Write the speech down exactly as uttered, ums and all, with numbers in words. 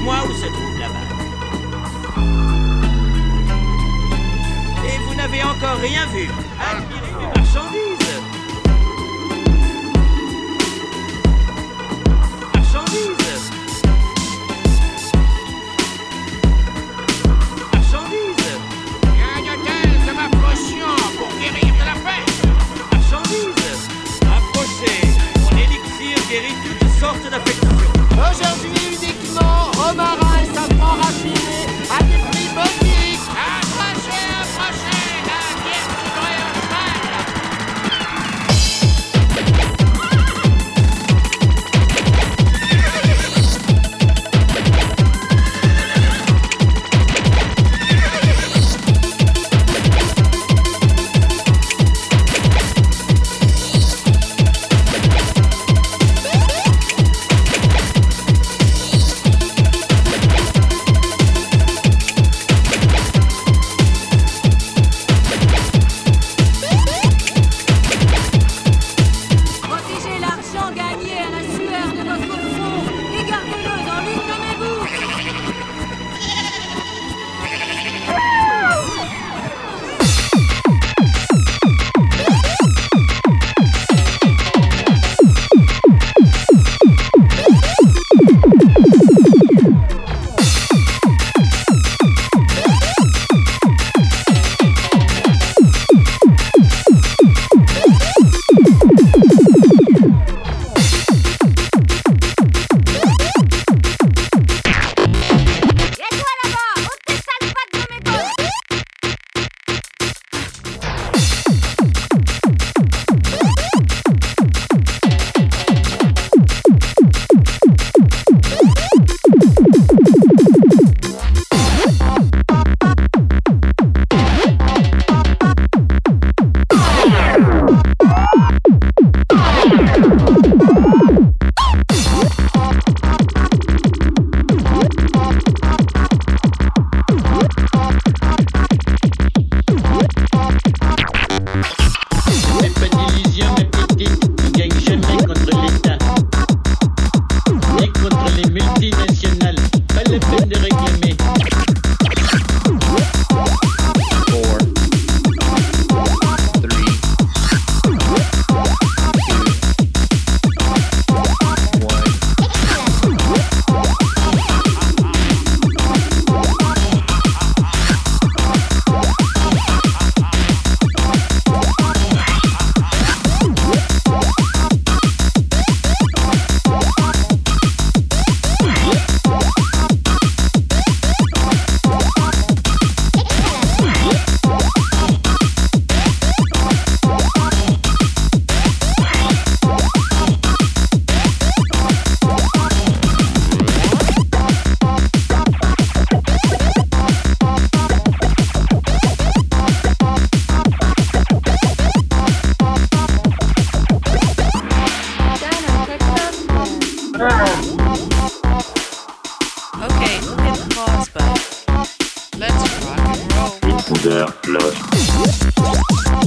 Dites-moi où se trouve la balle. Et vous n'avez encore rien vu. Admirez mes marchandises. Marchandises. Marchandises. Gagne-t-elle de ma potion pour guérir de la peste? Marchandises. Approchez. Mon élixir guérit toutes sortes d'affections. Aujourd'hui uniquement, Romarin et sa franc raffiné à des prix modiques. Approchez, approchez, la bière sucrée en cheval. Protégez l'argent gagné à la sueur de notre front et gardez-le dans l'une de mes bouches. Et toi là-bas, ôte tes sales pattes de mes bottes. C'est pas d'illusion, ma petite, tu gagnes jamais contre l'État. Ni contre les multinationales. Pas la peine de réclamer. Four, three, two, one. Okay, hit the pause button. Let's rock and roll. Hitler, Lost.